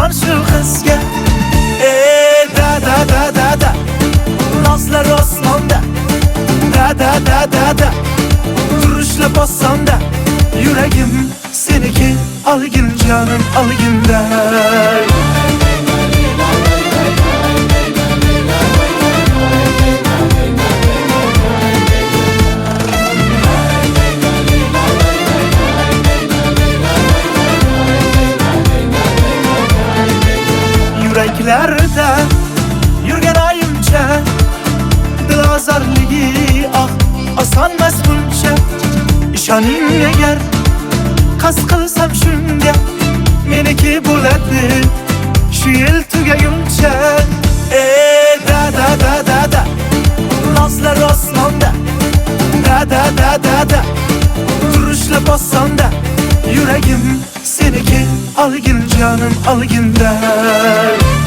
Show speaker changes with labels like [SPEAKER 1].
[SPEAKER 1] boqaman shu qizga. Da da da da da, nozlar osmonda. Da da da da da, turishlar osmonda. Yuragim seniki, olgin jonim, olginda. Yüreklarda yurgan oyimcha, dilozorligi osonmas buncha. İshoning agar qasd qilsam shunga, meniki bo'ladi shu yil tugaguncha. Da da da da da, nozlar osmonda. Da da da da da, turishlar osmonda. Yuragim seniki, olgin jonim, olginda.